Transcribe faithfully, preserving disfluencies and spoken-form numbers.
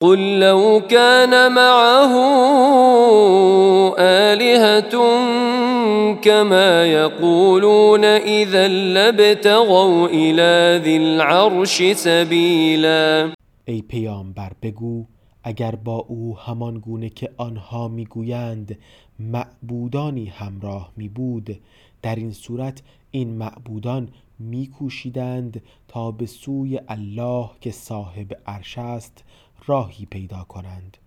قل لو كان معه آلهة كما يقولون إذا لابتغوا إلى ذي العرش سبیلا. ای پیامبر بگو اگر با او همان گونه که آنها میگویند معبودانی همراه می بود، در این صورت این معبودان میکوشیدند تا به سوی الله که صاحب عرش است راهی پیدا کنند.